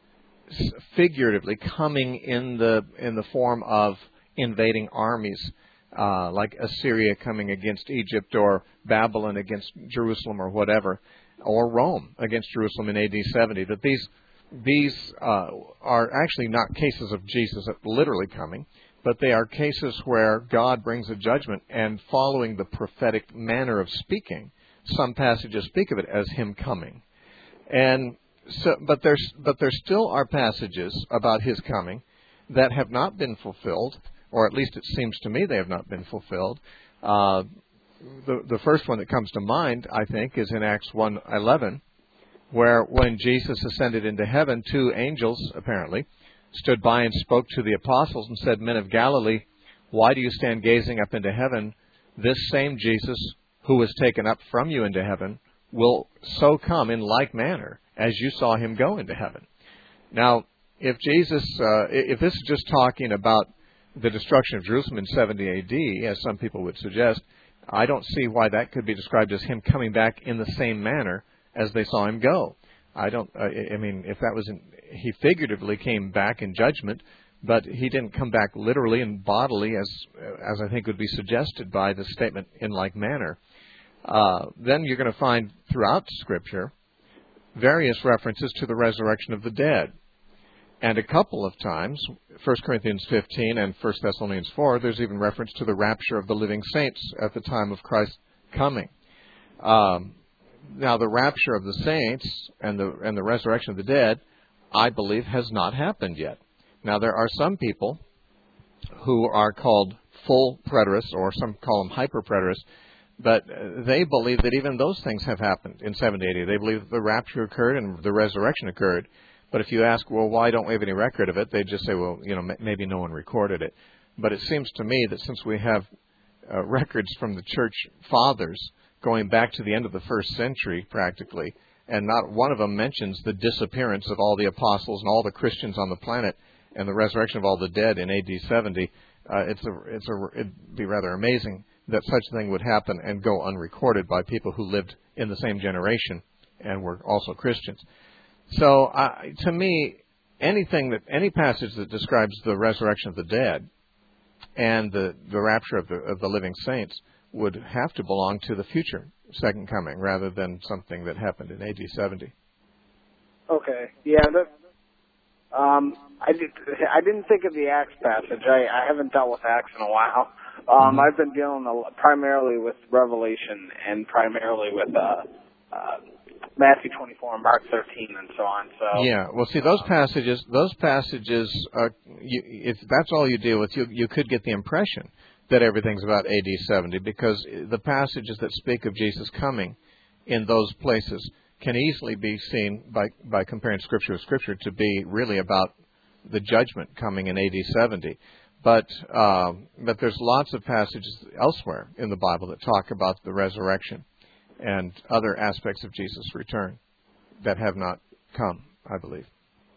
figuratively coming in the in the form of invading armies. Uh, like Assyria coming against Egypt, or Babylon against Jerusalem, or whatever, or Rome against Jerusalem in A D seventy. That these these uh, are actually not cases of Jesus literally coming, but they are cases where God brings a judgment, and following the prophetic manner of speaking, some passages speak of it as Him coming. And so, but there's but there still are passages about His coming that have not been fulfilled. Or at least it seems to me they have not been fulfilled. Uh, the, the first one that comes to mind, I think, is in Acts one eleven, where when Jesus ascended into heaven, two angels, apparently, stood by and spoke to the apostles and said, "Men of Galilee, why do you stand gazing up into heaven? This same Jesus, who was taken up from you into heaven, will so come in like manner as you saw him go into heaven." Now, if Jesus, uh, if this is just talking about the destruction of Jerusalem in seventy A D, as some people would suggest, I don't see why that could be described as him coming back in the same manner as they saw him go. I don't. I, I mean, if that was, in, he figuratively came back in judgment, but he didn't come back literally and bodily, as as I think would be suggested by the statement in like manner. Uh, then you're going to find throughout Scripture various references to the resurrection of the dead. And a couple of times, First Corinthians fifteen and First Thessalonians four, there's even reference to the rapture of the living saints at the time of Christ's coming. Um, now, the rapture of the saints and the and the resurrection of the dead, I believe, has not happened yet. Now, there are some people who are called full preterists, or some call them hyper-preterists, but they believe that even those things have happened in seventy A D. They believe the rapture occurred and the resurrection occurred. But if you ask, well, why don't we have any record of it? They just say, well, you know, m- maybe no one recorded it. But it seems to me that since we have uh, records from the church fathers going back to the end of the first century practically, and not one of them mentions the disappearance of all the apostles and all the Christians on the planet and the resurrection of all the dead in A D seventy, uh, it's a, it's a, it'd be rather amazing that such a thing would happen and go unrecorded by people who lived in the same generation and were also Christians. So, uh, to me, anything that any passage that describes the resurrection of the dead and the, the rapture of the, of the living saints would have to belong to the future second coming rather than something that happened in A D seventy. Okay, yeah, that, um, I did. I didn't think of the Acts passage. I, I haven't dealt with Acts in a while. Um, mm-hmm. I've been dealing a, primarily with Revelation and primarily with uh, uh, Matthew twenty-four and Mark thirteen and so on. So yeah, well, see those passages. Those passages. Uh, you, if that's all you deal with, you you could get the impression that everything's about A D seventy, because the passages that speak of Jesus coming in those places can easily be seen by by comparing Scripture with Scripture to be really about the judgment coming in A D seventy. But um, but there's lots of passages elsewhere in the Bible that talk about the resurrection and other aspects of Jesus' return that have not come, I believe.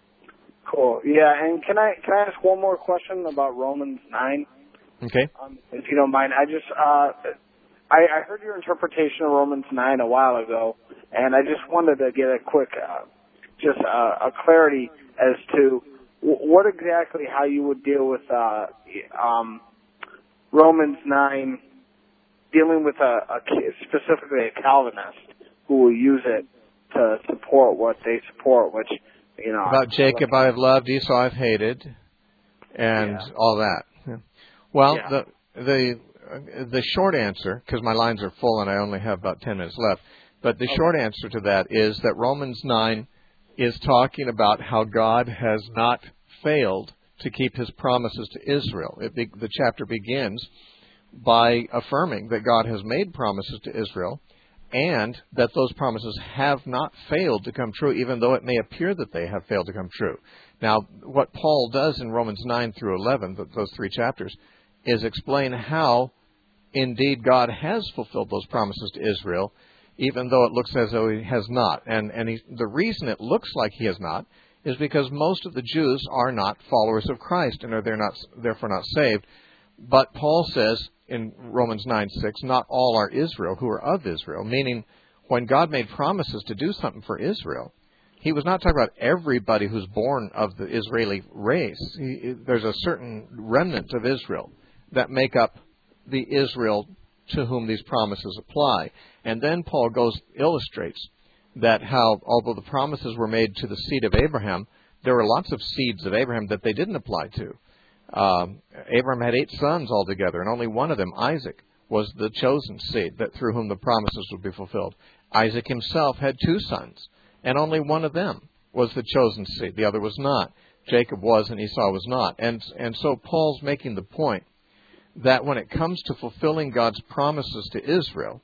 Cool. Yeah, and can I can I ask one more question about Romans nine? Okay. Um, if you don't mind, I just uh, I, I heard your interpretation of Romans nine a while ago, and I just wanted to get a quick, uh, just uh, a clarity as to w- what exactly how you would deal with uh, um, Romans nine. Dealing with a, a specifically a Calvinist who will use it to support what they support, which, you know... About Jacob I have loved, Esau I have hated, and yeah. all that. Yeah. Well, yeah. the the the short answer, because my lines are full and I only have about ten minutes left, but the okay. short answer to that is that Romans nine is talking about how God has not failed to keep his promises to Israel. It be, the chapter begins by affirming that God has made promises to Israel and that those promises have not failed to come true, even though it may appear that they have failed to come true. Now, what Paul does in Romans nine through eleven, those three chapters, is explain how, indeed, God has fulfilled those promises to Israel, even though it looks as though he has not. And, and he, the reason it looks like he has not is because most of the Jews are not followers of Christ and are they're not, therefore not saved. But Paul says in Romans nine six, not all are Israel who are of Israel, meaning when God made promises to do something for Israel, he was not talking about everybody who's born of the Israeli race. He, there's a certain remnant of Israel that make up the Israel to whom these promises apply. And then Paul goes illustrates that how, although the promises were made to the seed of Abraham, there were lots of seeds of Abraham that they didn't apply to. Um, Abraham had eight sons altogether, and only one of them, Isaac, was the chosen seed that through whom the promises would be fulfilled. Isaac himself had two sons, and only one of them was the chosen seed. The other was not. Jacob was, and Esau was not. And and so Paul's making the point that when it comes to fulfilling God's promises to Israel,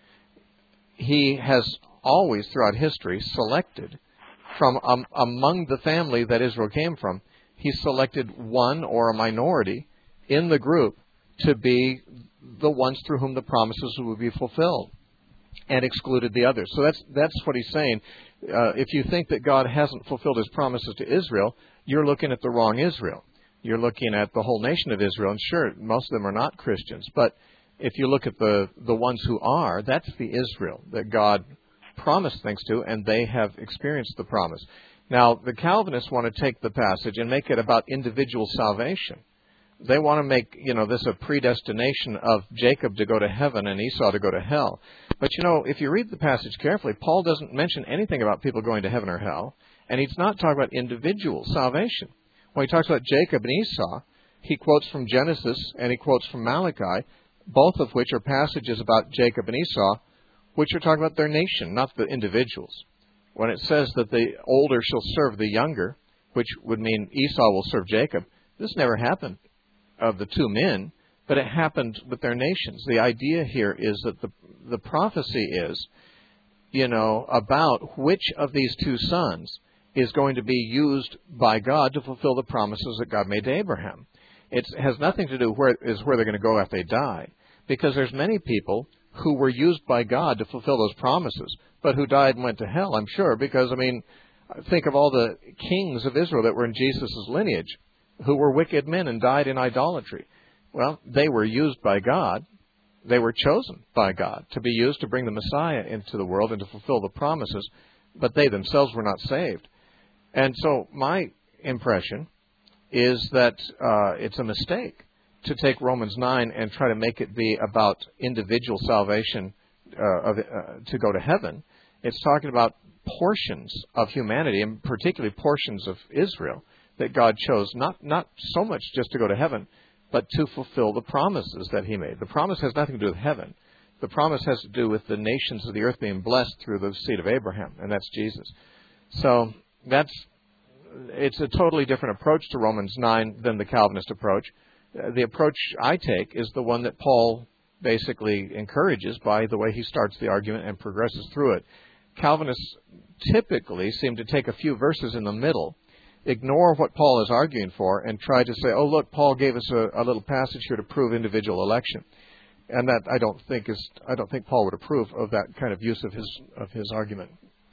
he has always throughout history selected from um, among the family that Israel came from, he selected one or a minority in the group to be the ones through whom the promises would be fulfilled, and excluded the others. So that's that's what he's saying. Uh, if you think that God hasn't fulfilled his promises to Israel, you're looking at the wrong Israel. You're looking at the whole nation of Israel, and sure, most of them are not Christians, but if you look at the, the ones who are, that's the Israel that God promised things to, and they have experienced the promise. Now, the Calvinists want to take the passage and make it about individual salvation. They want to make, you know, this a predestination of Jacob to go to heaven and Esau to go to hell. But, you know, if you read the passage carefully, Paul doesn't mention anything about people going to heaven or hell, and he's not talking about individual salvation. When he talks about Jacob and Esau, he quotes from Genesis and he quotes from Malachi, both of which are passages about Jacob and Esau, which are talking about their nation, not the individuals. When it says that the older shall serve the younger, which would mean Esau will serve Jacob, this never happened of the two men, but it happened with their nations. The idea here is that the the prophecy is, you know, about which of these two sons is going to be used by God to fulfill the promises that God made to Abraham. It has nothing to do where is where they're going to go after they die, because there's many people who were used by God to fulfill those promises, but who died and went to hell, I'm sure, because, I mean, think of all the kings of Israel that were in Jesus' lineage, who were wicked men and died in idolatry. Well, they were used by God. They were chosen by God to be used to bring the Messiah into the world and to fulfill the promises, but they themselves were not saved. And so my impression is that uh, it's a mistake to take Romans nine and try to make it be about individual salvation uh, of, uh, to go to heaven. It's talking about portions of humanity, and particularly portions of Israel, that God chose not, not so much just to go to heaven, but to fulfill the promises that He made. The promise has nothing to do with heaven. The promise has to do with the nations of the earth being blessed through the seed of Abraham, and that's Jesus. So that's it's a totally different approach to Romans nine than the Calvinist approach. The approach I take is the one that Paul basically encourages by the way he starts the argument and progresses through it. Calvinists typically seem to take a few verses in the middle, ignore what Paul is arguing for, and try to say, oh, look, Paul gave us a, a little passage here to prove individual election. And that I don't think is I don't think Paul would approve of that kind of use of his of his argument.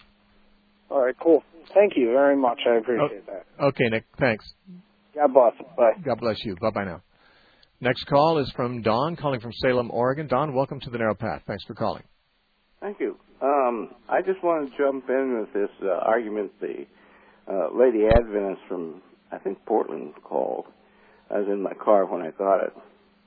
All right, cool. Thank you very much. I appreciate oh, that. Okay, Nick, thanks. God bless. Bye. God bless you. Bye-bye now. Next call is from Don, calling from Salem, Oregon. Don, welcome to the Narrow Path. Thanks for calling. Thank you. Um, I just want to jump in with this uh, argument the uh, Lady Adventist from, I think, Portland called. I was in my car when I got it.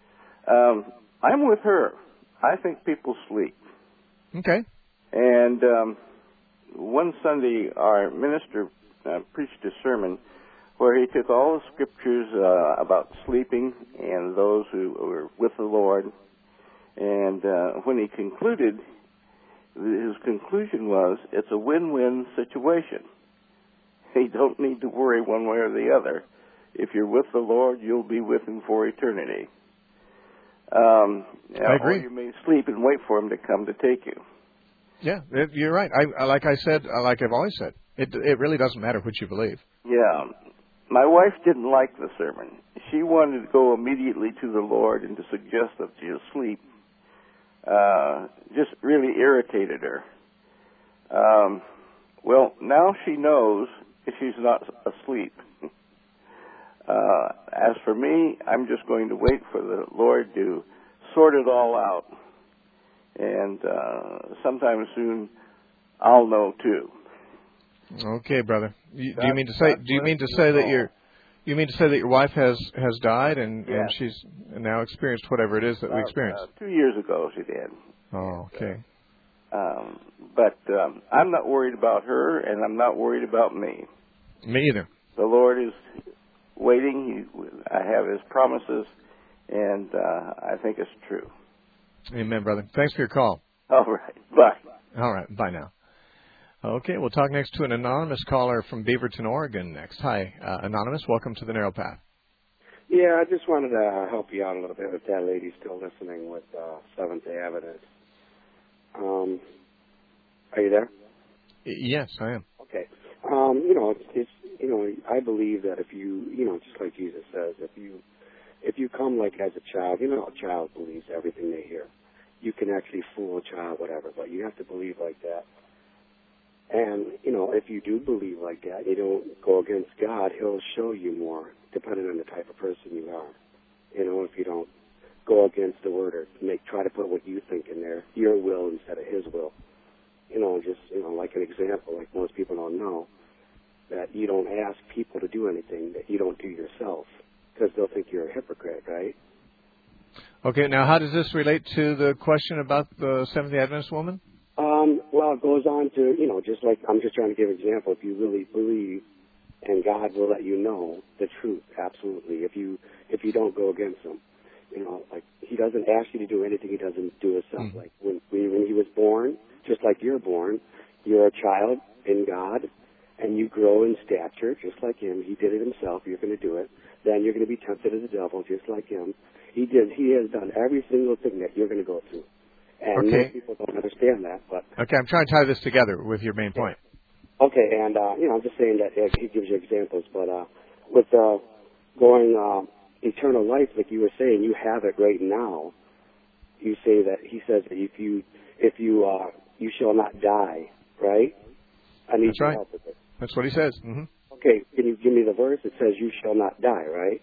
Um, I'm with her. I think people sleep. Okay. And um, one Sunday, our minister uh, preached a sermon where he took all the scriptures uh, about sleeping and those who were with the Lord. And uh, when he concluded, his conclusion was, it's a win-win situation. You don't need to worry one way or the other. If you're with the Lord, you'll be with Him for eternity. Um, I agree. Or you may sleep and wait for Him to come to take you. Yeah, you're right. I, like I said, like I've always said, it it really doesn't matter what you believe. Yeah. My wife didn't like the sermon. She wanted to go immediately to the Lord and to suggest that she asleep. Uh, just really irritated her. Um, well, now she knows she's not asleep. Uh, as for me, I'm just going to wait for the Lord to sort it all out. And uh, sometime soon, I'll know too. Okay, brother. You, do you mean to say? Do you mean to say that your? You mean to say that your wife has, has died and, yes. and she's now experienced whatever it is that uh, we experienced? Uh, two years ago, she did. Oh, okay. Um, but um, I'm not worried about her, and I'm not worried about me. Me either. The Lord is waiting. He, I have His promises, and uh, I think it's true. Amen, brother. Thanks for your call. All right. Bye. All right. Bye now. Okay, we'll talk next to an anonymous caller from Beaverton, Oregon next. Hi, uh, Anonymous. Welcome to the Narrow Path. Yeah, I just wanted to help you out a little bit if that lady's still listening with uh, Seventh-day Adventist. Um, are you there? Yes, I am. Okay. Um, you know, it's, it's you know, I believe that if you, you know, just like Jesus says, if you, if you come like as a child, you know, a child believes everything they hear. You can actually fool a child, whatever, but you have to believe like that. And, you know, if you do believe like that, you don't go against God, He'll show you more, depending on the type of person you are. You know, if you don't go go against the word or make try to put what you think in there, your will instead of his will. You know, just, you know, like an example, like most people don't know, that you don't ask people to do anything that you don't do yourself, because they'll think you're a hypocrite, right? Okay, now how does this relate to the question about the Seventh-day Adventist woman? Um, well, it goes on to, you know, just like, I'm just trying to give an example. If you really believe, and God will let you know the truth, absolutely, if you if you don't go against him. You know, like, he doesn't ask you to do anything he doesn't do himself. Mm-hmm. Like, when, when he was born, just like you're born, you're a child in God, and you grow in stature just like him. He did it himself. You're going to do it. Then you're going to be tempted as a devil just like him. He did. He has done every single thing that you're going to go through. And okay. most people don't understand that. But okay, I'm trying to tie this together with your main point. Okay, and, uh, you know, I'm just saying that uh, he gives you examples. But uh, with uh, going uh, eternal life, like you were saying, you have it right now. You say that he says that if you, if you, uh, you shall not die, right? I need That's your right. help with it. That's what he says. Mm-hmm. Okay, can you give me the verse? It says you shall not die, right?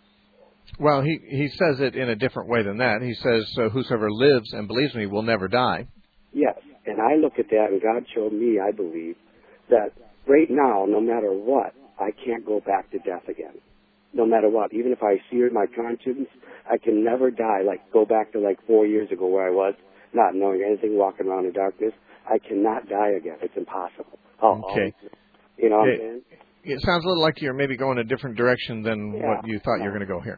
Well, he, he says it in a different way than that. He says, uh, whosoever lives and believes me will never die. Yes, and I look at that, and God showed me, I believe, that right now, no matter what, I can't go back to death again. No matter what. Even if I sear my conscience, I can never die, like go back to like four years ago where I was, not knowing anything, walking around in darkness. I cannot die again. It's impossible. Oh, okay. You know what it, I'm saying? It sounds a little like you're maybe going a different direction than yeah. what you thought you were going to go here.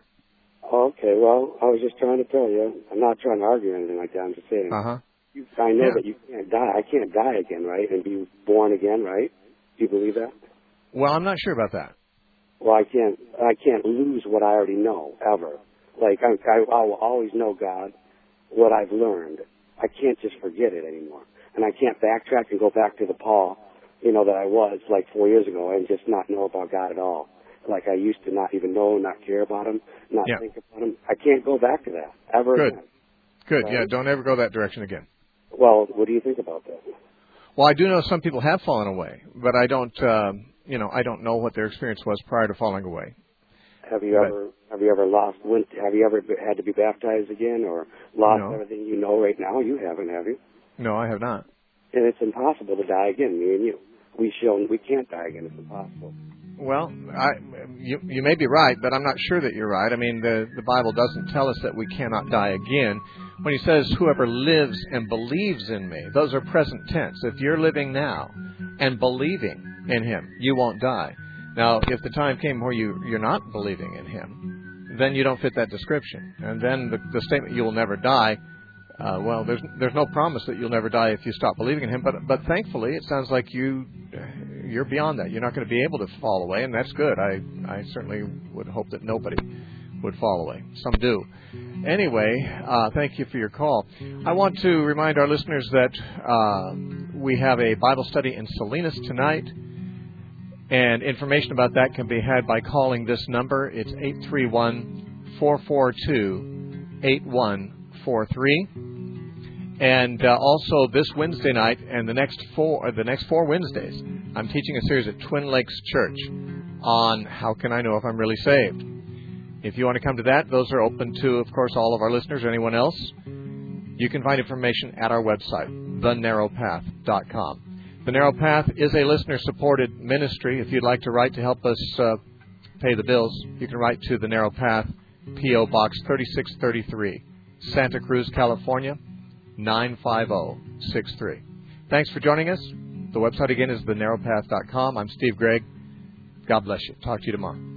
Okay, well, I was just trying to tell you. I'm not trying to argue or anything like that. I'm just saying. Uh-huh. You, I know yeah. that you can't die. I can't die again, right? And be born again, right? Do you believe that? Well, I'm not sure about that. Well, I can't. I can't lose what I already know ever. Like I, I, I will always know God, what I've learned. I can't just forget it anymore, and I can't backtrack and go back to the Paul, you know, that I was like four years ago and just not know about God at all. Like I used to not even know, not care about him, not yeah. think about him. I can't go back to that ever Good. again. Good. Right? Yeah. Don't ever go that direction again. Well, what do you think about that? Well, I do know some people have fallen away, but I don't, um, you know, I don't know what their experience was prior to falling away. Have you but, ever, have you ever lost? Went, have you ever had to be baptized again, or lost no. everything you know right now? You haven't, have you? No, I have not. And it's impossible to die again, me and you. We shall, we can't die again. It's impossible. Well, I, you, you may be right, but I'm not sure that you're right. I mean, the, the Bible doesn't tell us that we cannot die again. When he says, whoever lives and believes in me, those are present tense. If you're living now and believing in him, you won't die. Now, if the time came where you, you're not believing in him, then you don't fit that description. And then the, the statement, you will never die, uh, well, there's there's no promise that you'll never die if you stop believing in him. But but thankfully, it sounds like you, you're beyond that. You're not going to be able to fall away, and that's good. I, I certainly would hope that nobody would fall away. Some do. Anyway, uh, thank you for your call. I want to remind our listeners that uh, we have a Bible study in Salinas tonight, and information about that can be had by calling this number. It's eight three one, four four two, eight one four three. And uh, also this Wednesday night and the next four, or the next four Wednesdays, I'm teaching a series at Twin Lakes Church on how can I know if I'm really saved. If you want to come to that, those are open to, of course, all of our listeners or anyone else. You can find information at our website, the narrow path dot com. The Narrow Path is a listener-supported ministry. If you'd like to write to help us uh, pay the bills, you can write to The Narrow Path, P O Box thirty-six thirty-three, Santa Cruz, California, nine five zero six three. Thanks for joining us. The website again is the narrow path dot com. I'm Steve Gregg. God bless you. Talk to you tomorrow.